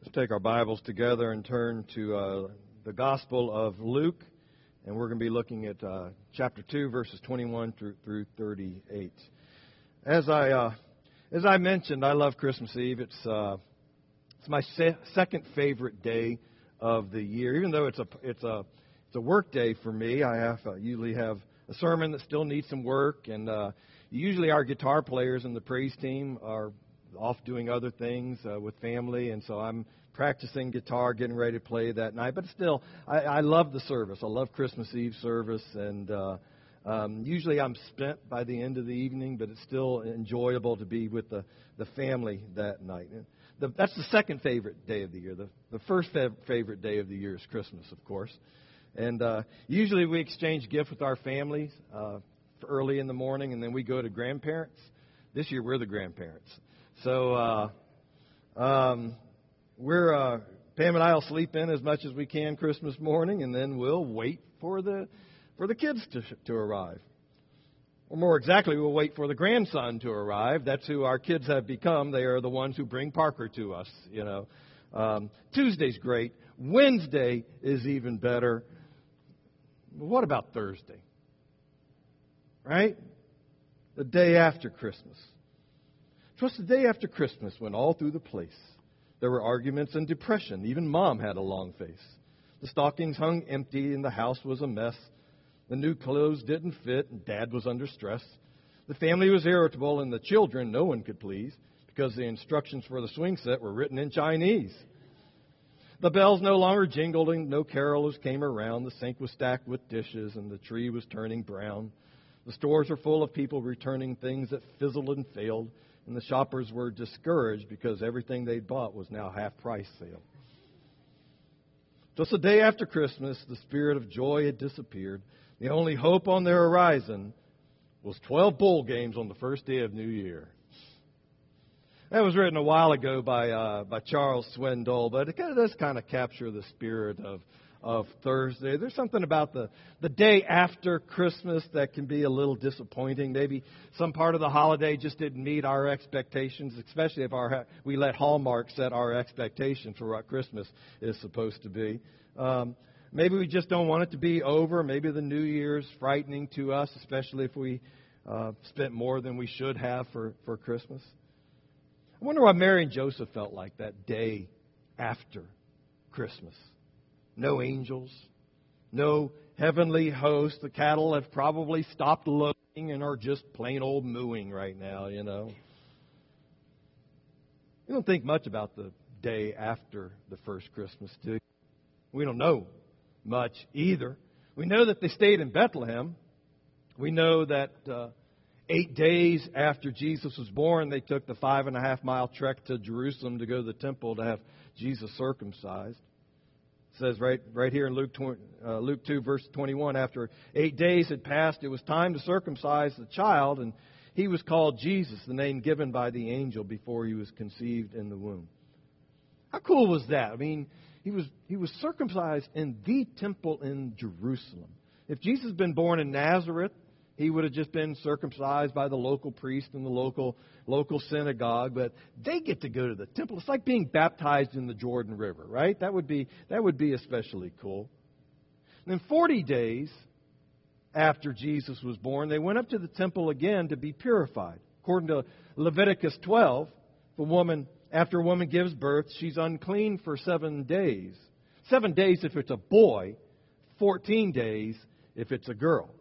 Take our Bibles together and turn to the Gospel of Luke, and we're going to be looking at chapter 2, verses 21 through 38. As I mentioned, I love Christmas Eve. It's my second favorite day of the year. Even though it's a work day for me, I usually have a sermon that still needs some work, and usually our guitar players and the praise team are off doing other things with family, and so I'm practicing guitar, getting ready to play that night. But still, I love the service. I love Christmas Eve service, and usually I'm spent by the end of the evening, but it's still enjoyable to be with the family that night. That's the second favorite day of the year. The first favorite day of the year is Christmas, of course. And usually we exchange gifts with our families early in the morning, and then we go to grandparents. This year we're the grandparents. So Pam and I will sleep in as much as we can Christmas morning, and then we'll wait for the kids to arrive. Or more exactly, we'll wait for the grandson to arrive. That's who our kids have become. They are the ones who bring Parker to us. Tuesday's great. Wednesday is even better. What about Thursday? Right? The day after Christmas. It was the day after Christmas when all through the place there were arguments and depression. Even Mom had a long face. The stockings hung empty and the house was a mess. The new clothes didn't fit and Dad was under stress. The family was irritable and the children no one could please because the instructions for the swing set were written in Chinese. The bells no longer jingled and no carolers came around. The sink was stacked with dishes and the tree was turning brown. The stores were full of people returning things that fizzled and failed. And the shoppers were discouraged because everything they'd bought was now half-price sale. Just a day after Christmas, the spirit of joy had disappeared. The only hope on their horizon was 12 bowl games on the first day of New Year. That was written a while ago by Charles Swindoll, but it does kind of capture the spirit of Thursday. There's something about the day after Christmas that can be a little disappointing. Maybe some part of the holiday just didn't meet our expectations, especially if we let Hallmark set our expectations for what Christmas is supposed to be. Maybe we just don't want it to be over. Maybe the New Year's frightening to us, especially if we spent more than we should have for Christmas. I wonder what Mary and Joseph felt like that day after Christmas. No angels, no heavenly host. The cattle have probably stopped lowing and are just plain old mooing right now, We don't think much about the day after the first Christmas, do we? We don't know much either. We know that they stayed in Bethlehem. We know that 8 days after Jesus was born, they took the 5.5-mile trek to Jerusalem to go to the temple to have Jesus circumcised. It says right here in Luke 2, verse 21, after 8 days had passed, it was time to circumcise the child, and he was called Jesus, the name given by the angel before he was conceived in the womb. How cool was that? I mean, he was circumcised in the temple in Jerusalem. If Jesus had been born in Nazareth, he would have just been circumcised by the local priest in the local synagogue. But they get to go to the temple. It's like being baptized in the Jordan River, right? That would be especially cool. And then 40 days after Jesus was born, they went up to the temple again to be purified. According to Leviticus 12, after a woman gives birth, she's unclean for 7 days. 7 days if it's a boy, 14 days if it's a girl.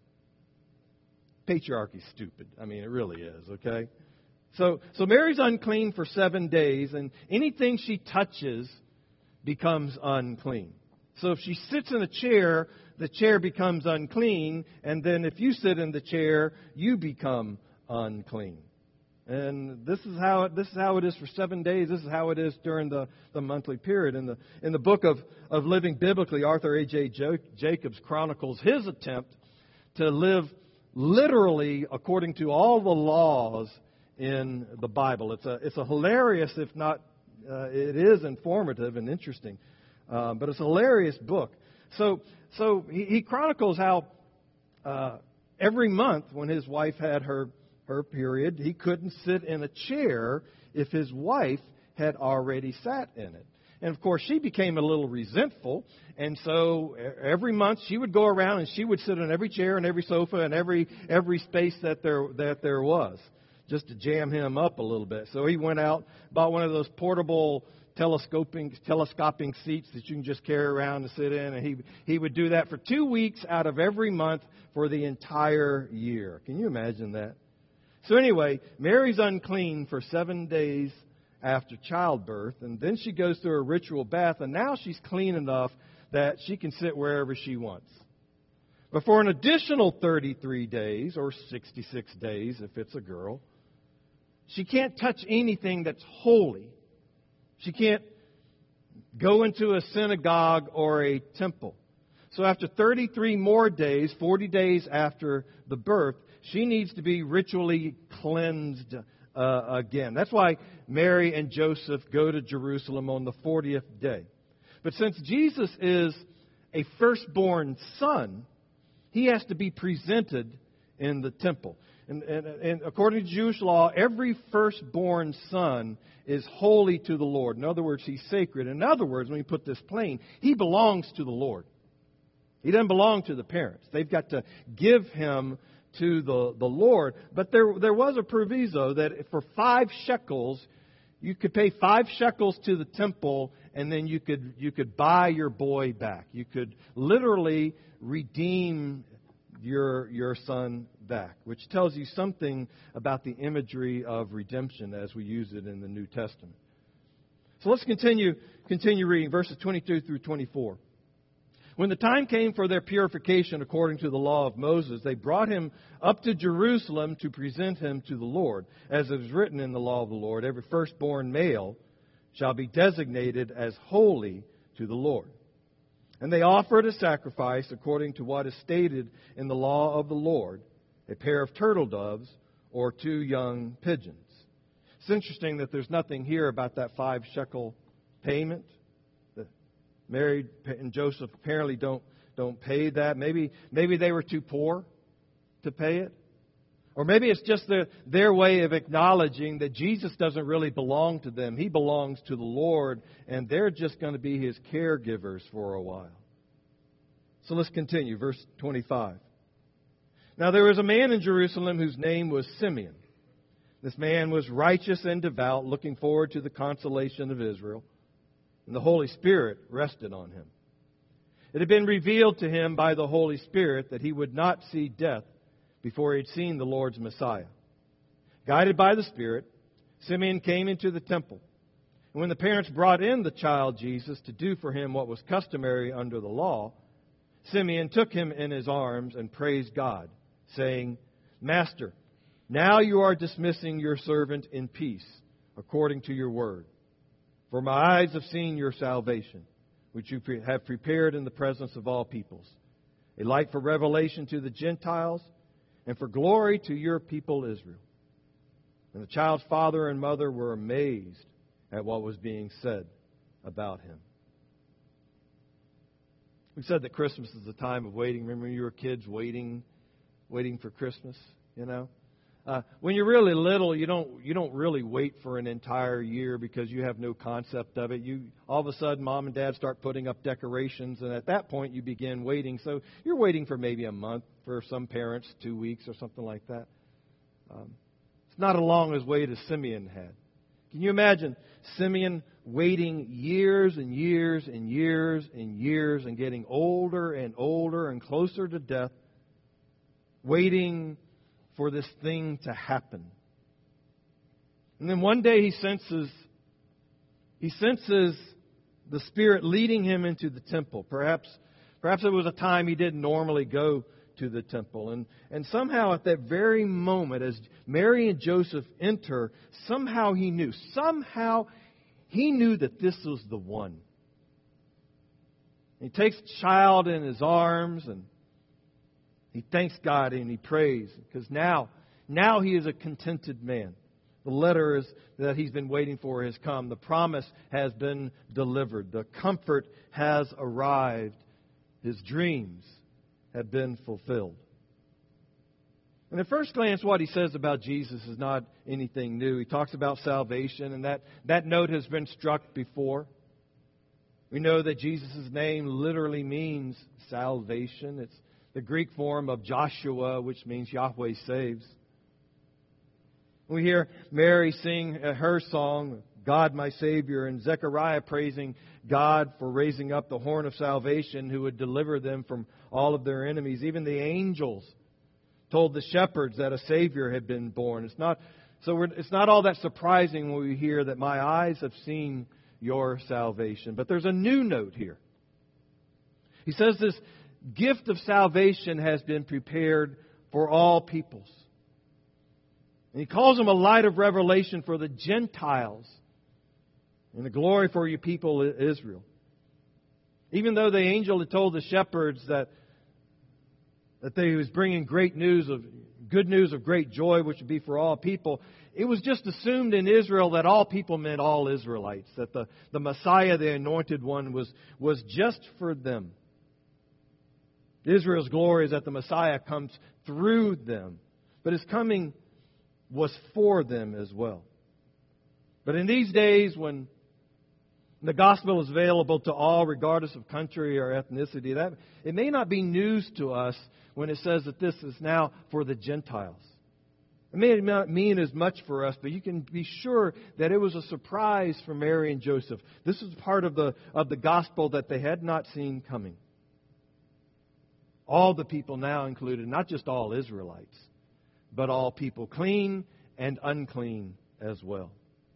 Patriarchy's stupid. I mean, it really is, okay? So Mary's unclean for 7 days, and anything she touches becomes unclean. So if she sits in a chair, the chair becomes unclean, and then if you sit in the chair, you become unclean. And this is how it is for 7 days. This is how it is during the monthly period. In the book of Living Biblically, Arthur A.J. Jacobs chronicles his attempt to live literally according to all the laws in the Bible. It's a hilarious, if not, it is informative and interesting, but it's a hilarious book. So he chronicles how every month when his wife had her period, he couldn't sit in a chair if his wife had already sat in it. And of course, she became a little resentful. And so every month she would go around and she would sit on every chair and every sofa and every space that there was, just to jam him up a little bit. So he went out, bought one of those portable telescoping seats that you can just carry around and sit in. And he would do that for 2 weeks out of every month for the entire year. Can you imagine that? So anyway, Mary's unclean for 7 days after childbirth, and then she goes through a ritual bath, and now she's clean enough that she can sit wherever she wants. But for an additional 33 days, or 66 days if it's a girl, she can't touch anything that's holy. She can't go into a synagogue or a temple. So after 33 more days, 40 days after the birth, she needs to be ritually cleansed again. That's why Mary and Joseph go to Jerusalem on the 40th day. But since Jesus is a firstborn son, he has to be presented in the temple. And according to Jewish law, every firstborn son is holy to the Lord. In other words, he's sacred. In other words, when you put this plain, he belongs to the Lord. He doesn't belong to the parents. They've got to give him to the Lord. But there was a proviso that for 5 shekels, you could pay 5 shekels to the temple, and then you could buy your boy back. You could literally redeem your son back, which tells you something about the imagery of redemption as we use it in the New Testament. So let's continue reading verses 22 through 24. When the time came for their purification according to the law of Moses, they brought him up to Jerusalem to present him to the Lord. As it is written in the law of the Lord, every firstborn male shall be designated as holy to the Lord. And they offered a sacrifice according to what is stated in the law of the Lord, a pair of turtle doves or 2 young pigeons. It's interesting that there's nothing here about that 5 shekel payment. Mary and Joseph apparently don't pay that. Maybe they were too poor to pay it. Or maybe it's just their way of acknowledging that Jesus doesn't really belong to them. He belongs to the Lord, and they're just going to be his caregivers for a while. So let's continue. Verse 25. Now there was a man in Jerusalem whose name was Simeon. This man was righteous and devout, looking forward to the consolation of Israel. And the Holy Spirit rested on him. It had been revealed to him by the Holy Spirit that he would not see death before he had seen the Lord's Messiah. Guided by the Spirit, Simeon came into the temple. And when the parents brought in the child Jesus to do for him what was customary under the law, Simeon took him in his arms and praised God, saying, Master, now you are dismissing your servant in peace, according to your word. For my eyes have seen your salvation, which you have prepared in the presence of all peoples, a light for revelation to the Gentiles and for glory to your people Israel. And the child's father and mother were amazed at what was being said about him. We said that Christmas is a time of waiting. Remember when you were kids waiting for Christmas, you know? When you're really little, you don't really wait for an entire year because you have no concept of it. All of a sudden, mom and dad start putting up decorations, and at that point, you begin waiting. So you're waiting for maybe a month, for some parents, 2 weeks or something like that. It's not as long as wait as Simeon had. Can you imagine Simeon waiting years and years and years and years and getting older and older and closer to death, waiting for this thing to happen? And then one day he senses the Spirit leading him into the temple. Perhaps it was a time he didn't normally go to the temple. And somehow at that very moment, as Mary and Joseph enter, somehow he knew that this was the one. He takes the child in his arms and he thanks God and he prays because now he is a contented man. The letter that he's been waiting for has come. The promise has been delivered. The comfort has arrived. His dreams have been fulfilled. And at first glance, what he says about Jesus is not anything new. He talks about salvation, and that note has been struck before. We know that Jesus' name literally means salvation. It's the Greek form of Joshua, which means Yahweh saves. We hear Mary sing her song, God my Savior, and Zechariah praising God for raising up the horn of salvation who would deliver them from all of their enemies. Even the angels told the shepherds that a Savior had been born. It's not all that surprising when we hear that my eyes have seen your salvation. But there's a new note here. He says this gift of salvation has been prepared for all peoples. And He calls them a light of revelation for the Gentiles and the glory for you people Israel. Even though the angel had told the shepherds that he was bringing good news of great joy, which would be for all people, it was just assumed in Israel that all people meant all Israelites, that the Messiah, the Anointed One, was just for them. Israel's glory is that the Messiah comes through them, but His coming was for them as well. But in these days when the gospel is available to all, regardless of country or ethnicity, that it may not be news to us when it says that this is now for the Gentiles. It may not mean as much for us, but you can be sure that it was a surprise for Mary and Joseph. This is part of the gospel that they had not seen coming. All the people now included, not just all Israelites, but all people, clean and unclean as well.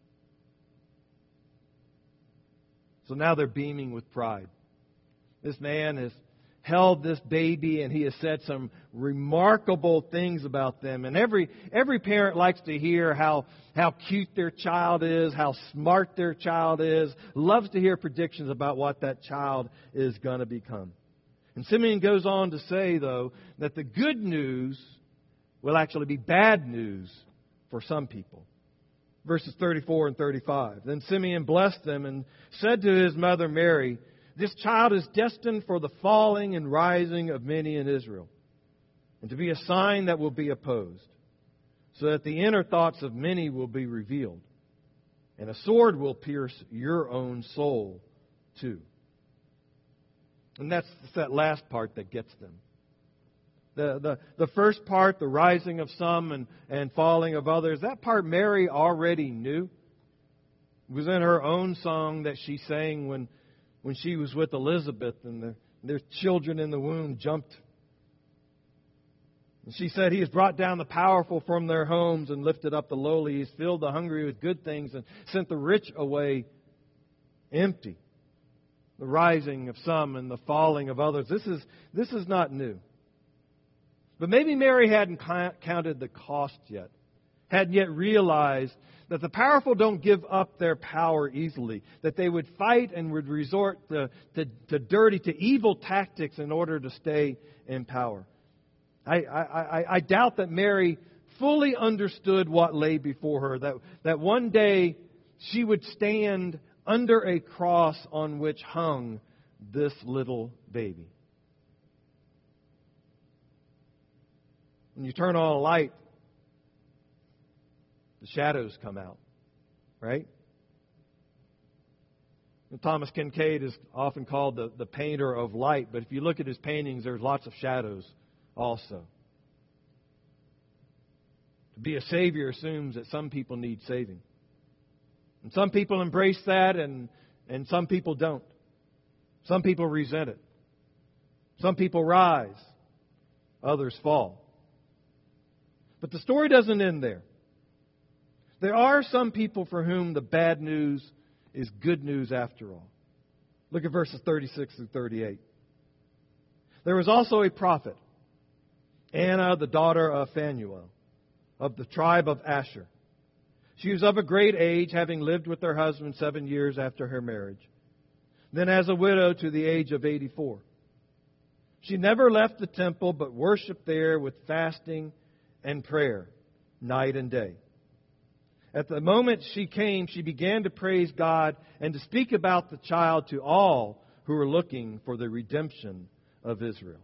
So now they're beaming with pride. This man has held this baby and he has said some remarkable things about them. And every parent likes to hear how cute their child is, how smart their child is, loves to hear predictions about what that child is going to become. And Simeon goes on to say, though, that the good news will actually be bad news for some people. Verses 34 and 35. Then Simeon blessed them and said to his mother Mary, this child is destined for the falling and rising of many in Israel, and to be a sign that will be opposed, so that the inner thoughts of many will be revealed, and a sword will pierce your own soul too. And that's that last part that gets them. The first part, the rising of some and falling of others, that part Mary already knew. It was in her own song that she sang when she was with Elizabeth and their children in the womb jumped. And she said, He has brought down the powerful from their homes and lifted up the lowly. He has filled the hungry with good things and sent the rich away empty. The rising of some and the falling of others. This is not new. But maybe Mary hadn't counted the cost yet. Hadn't yet realized that the powerful don't give up their power easily. That they would fight and would resort to evil tactics in order to stay in power. I doubt that Mary fully understood what lay before her. That one day she would stand under a cross on which hung this little baby. When you turn on a light, the shadows come out, right? And Thomas Kinkade is often called the painter of light, but if you look at his paintings, there's lots of shadows also. To be a Savior assumes that some people need saving. And some people embrace that and some people don't. Some people resent it. Some people rise. Others fall. But the story doesn't end there. There are some people for whom the bad news is good news after all. Look at verses 36 through 38. There was also a prophet, Anna, the daughter of Phanuel, of the tribe of Asher. She was of a great age, having lived with her husband 7 years after her marriage. Then as a widow to the age of 84. She never left the temple, but worshipped there with fasting and prayer, night and day. At the moment she came, she began to praise God and to speak about the child to all who were looking for the redemption of Israel.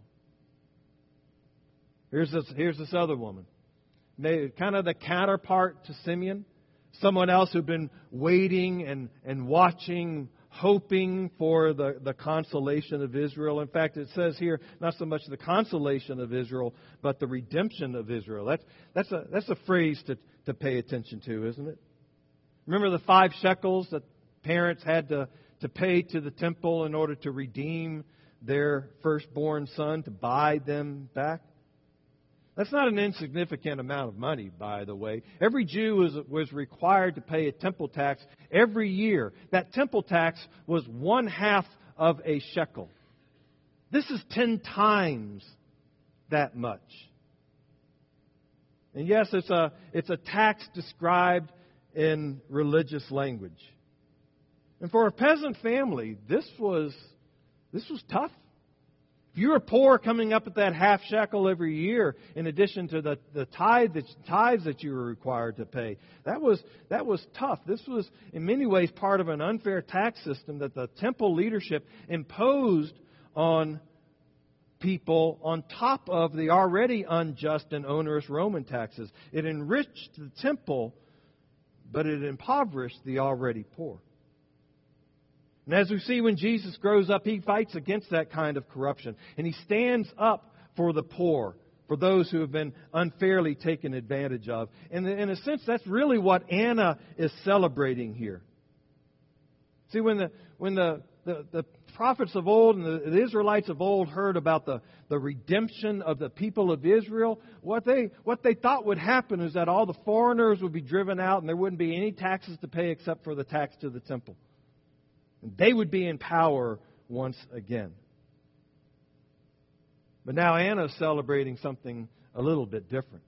Here's this other woman, kind of the counterpart to Simeon, someone else who'd been waiting and watching hoping for the consolation of Israel. In fact, it says here, not so much the consolation of Israel, but the redemption of Israel. That's a phrase to pay attention to, isn't it? Remember the 5 shekels that parents had to pay to the temple in order to redeem their firstborn son, to buy them back? That's not an insignificant amount of money, by the way. Every Jew was required to pay a temple tax every year. That temple tax was 1/2 of a shekel. This is 10 times that much. And yes, it's a tax described in religious language. And for a peasant family, this was tough. If you were poor, coming up at that 1/2 shekel every year, in addition to the tithes that you were required to pay, that was tough. This was, in many ways, part of an unfair tax system that the temple leadership imposed on people on top of the already unjust and onerous Roman taxes. It enriched the temple, but it impoverished the already poor. And as we see, when Jesus grows up, He fights against that kind of corruption. And He stands up for the poor, for those who have been unfairly taken advantage of. And in a sense, that's really what Anna is celebrating here. See, when the prophets of old and the Israelites of old heard about the redemption of the people of Israel, what they thought would happen is that all the foreigners would be driven out and there wouldn't be any taxes to pay except for the tax to the temple. They would be in power once again. But now Anna is celebrating something a little bit different.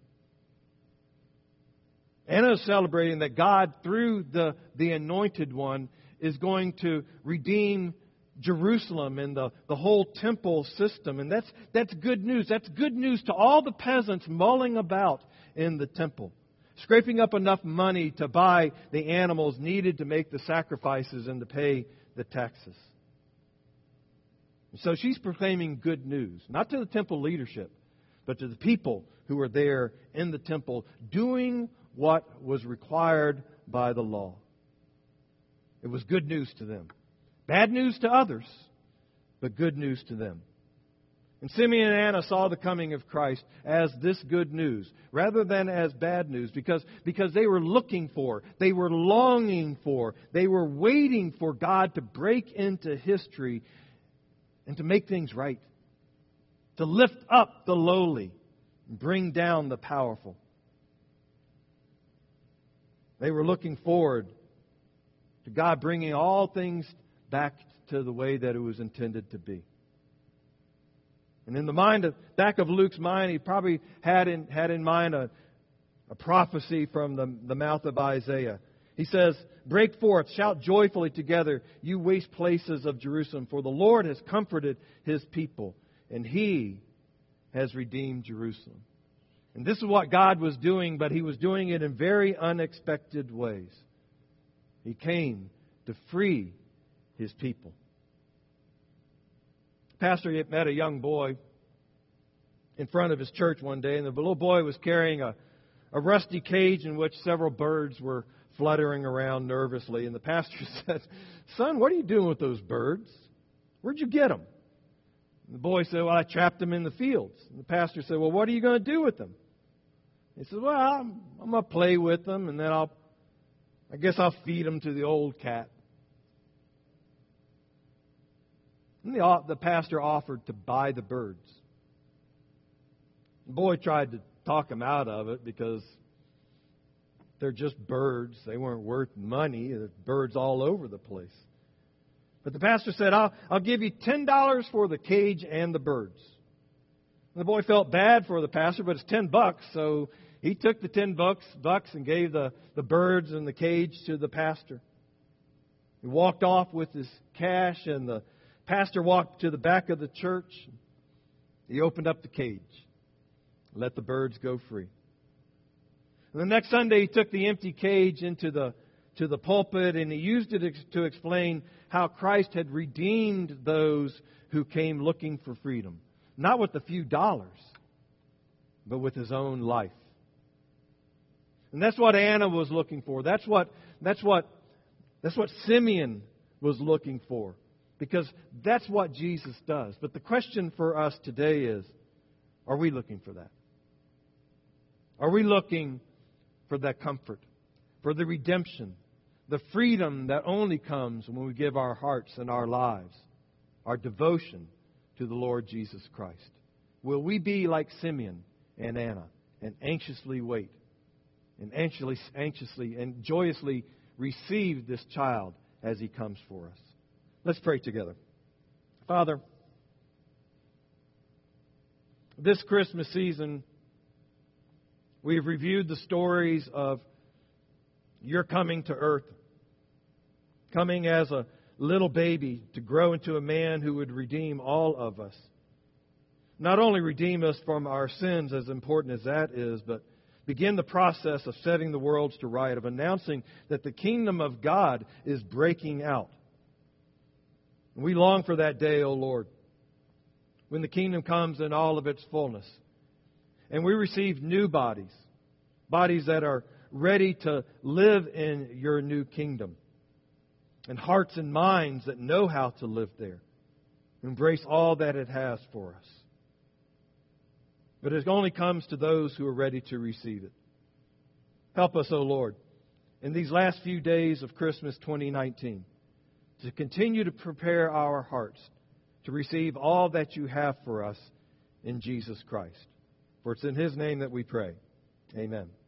Anna is celebrating that God, through the Anointed One, is going to redeem Jerusalem and the whole temple system. And that's good news. That's good news to all the peasants mulling about in the temple, scraping up enough money to buy the animals needed to make the sacrifices and to pay the taxes. So she's proclaiming good news, not to the temple leadership, but to the people who were there in the temple doing what was required by the law. It was good news to them. Bad news to others, but good news to them. And Simeon and Anna saw the coming of Christ as this good news rather than as bad news because they were looking for, they were longing for, they were waiting for God to break into history and to make things right, to lift up the lowly and bring down the powerful. They were looking forward to God bringing all things back to the way that it was intended to be. And in the back of Luke's mind, he probably had in mind a prophecy from the mouth of Isaiah. He says, "Break forth, shout joyfully together, you waste places of Jerusalem, for the Lord has comforted His people, and He has redeemed Jerusalem." And this is what God was doing, but He was doing it in very unexpected ways. He came to free His people. Pastor met a young boy in front of his church one day, and the little boy was carrying a rusty cage in which several birds were fluttering around nervously. And the pastor said, "Son, what are you doing with those birds? Where'd you get them?" And the boy said, "Well, I trapped them in the fields." And the pastor said, "Well, what are you going to do with them?" He said, "Well, I'm going to play with them, and then I guess I'll feed them to the old cat." And the pastor offered to buy the birds. The boy tried to talk him out of it because they're just birds. They weren't worth money. There's birds all over the place. But the pastor said, I'll give you $10 for the cage and the birds. And the boy felt bad for the pastor, but it's $10, so he took the $10 and gave the birds and the cage to the pastor. He walked off with his cash, and the pastor walked to the back of the church. He opened up the cage, let the birds go free. And the next Sunday, he took the empty cage into the pulpit, and he used it to explain how Christ had redeemed those who came looking for freedom, not with a few dollars, but with His own life. And that's what Anna was looking for. That's what Simeon was looking for. Because that's what Jesus does. But the question for us today is, are we looking for that? Are we looking for that comfort, for the redemption, the freedom that only comes when we give our hearts and our lives, our devotion to the Lord Jesus Christ? Will we be like Simeon and Anna and anxiously wait and anxiously and joyously receive this child as he comes for us? Let's pray together. Father, this Christmas season, we've reviewed the stories of your coming to earth, coming as a little baby to grow into a man who would redeem all of us. Not only redeem us from our sins, as important as that is, but begin the process of setting the worlds to right, of announcing that the kingdom of God is breaking out. We long for that day, O Lord, when the kingdom comes in all of its fullness. And we receive new bodies, bodies that are ready to live in your new kingdom, and hearts and minds that know how to live there, embrace all that it has for us. But it only comes to those who are ready to receive it. Help us, O Lord, in these last few days of Christmas 2019, to continue to prepare our hearts to receive all that you have for us in Jesus Christ. For it's in His name that we pray. Amen.